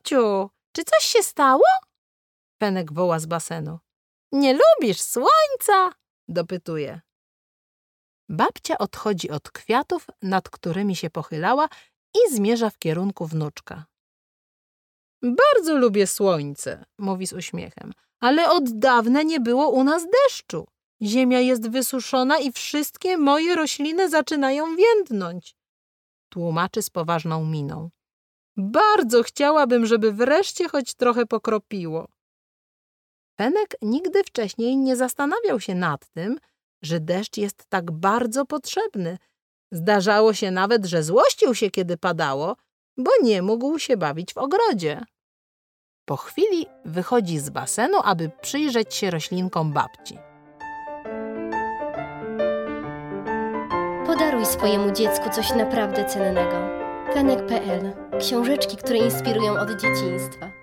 Babciu, czy coś się stało? Fenek woła z basenu. Nie lubisz słońca? Dopytuje. Babcia odchodzi od kwiatów, nad którymi się pochylała i zmierza w kierunku wnuczka. Bardzo lubię słońce, mówi z uśmiechem, ale od dawna nie było u nas deszczu. Ziemia jest wysuszona i wszystkie moje rośliny zaczynają więdnąć. Tłumaczy z poważną miną. Bardzo chciałabym, żeby wreszcie choć trochę pokropiło. Fenek nigdy wcześniej nie zastanawiał się nad tym, że deszcz jest tak bardzo potrzebny. Zdarzało się nawet, że złościł się, kiedy padało, bo nie mógł się bawić w ogrodzie. Po chwili wychodzi z basenu, aby przyjrzeć się roślinkom babci. Podaruj swojemu dziecku coś naprawdę cennego. Fenek.pl. Książeczki, które inspirują od dzieciństwa.